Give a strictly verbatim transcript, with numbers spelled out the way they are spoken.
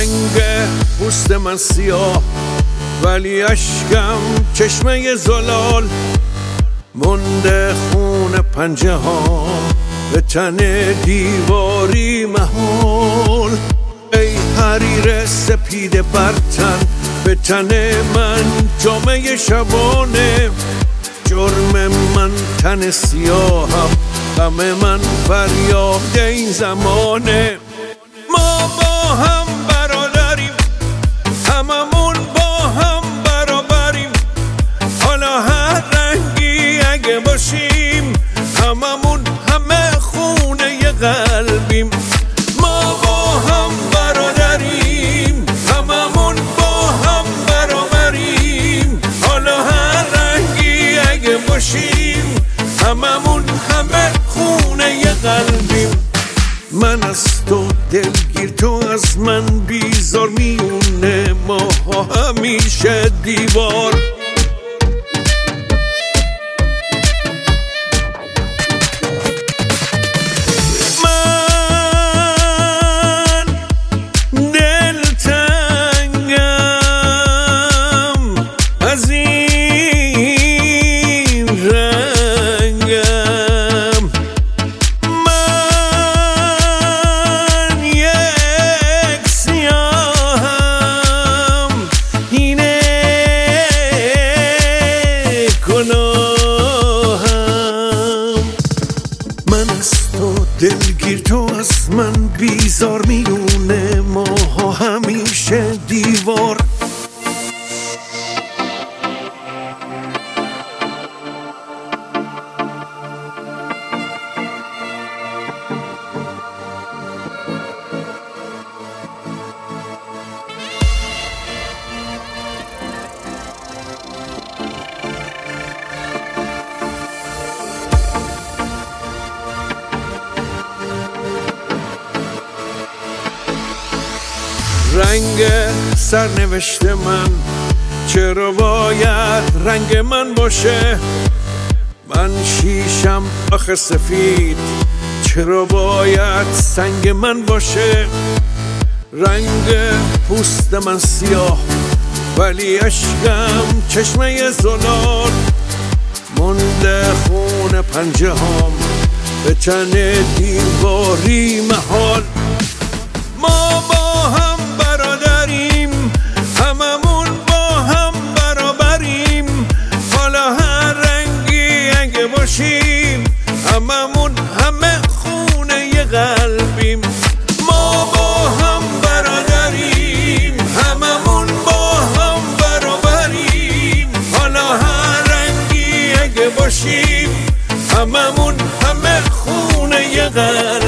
رنگ پوست من سیاه ولی اشکم چشمه زلال، مونده خون پنجه ها به تن دیواری محال. ای حریر سپید برتن به تن من جامعه شبانه، جرم من تن سیاهم، غم من فریاد این زمانه. ما با هم برادریم، هممون با هم برابریم، حالا هر رنگی اگه باشیم هممون همه خونه قلبیم. ما با هم برادریم، هممون با هم برابریم، حالا هر رنگی اگه باشیم هممون همه خونه قلبیم. من از تو دلگیر، تو از من بیزار، میونه ما همیشه دیوار. من دلتنگم از این رنگم، من یک سیاهم، اینه گناهم. من از تو دلگیر، تو از من بیزار، میونه ما همیشه دیوار. رنگ سرنوشت من چرا باید رنگ من باشه؟ من شیشم آخه سفید، چرا باید سنگ من باشه؟ رنگ پوست من سیاه ولی اشکم چشمه زلال، مونده خون پنجه هام به تن دیواری محال. ما با هم برادریم، هممون با هم برابریم، حالا هر رنگی اگه باشیم هممون همه خونه قلبیم. ما با هم برادریم، هممون با هم برابریم، حالا هر رنگی اگه باشیم هممون همه خونه قلبیم.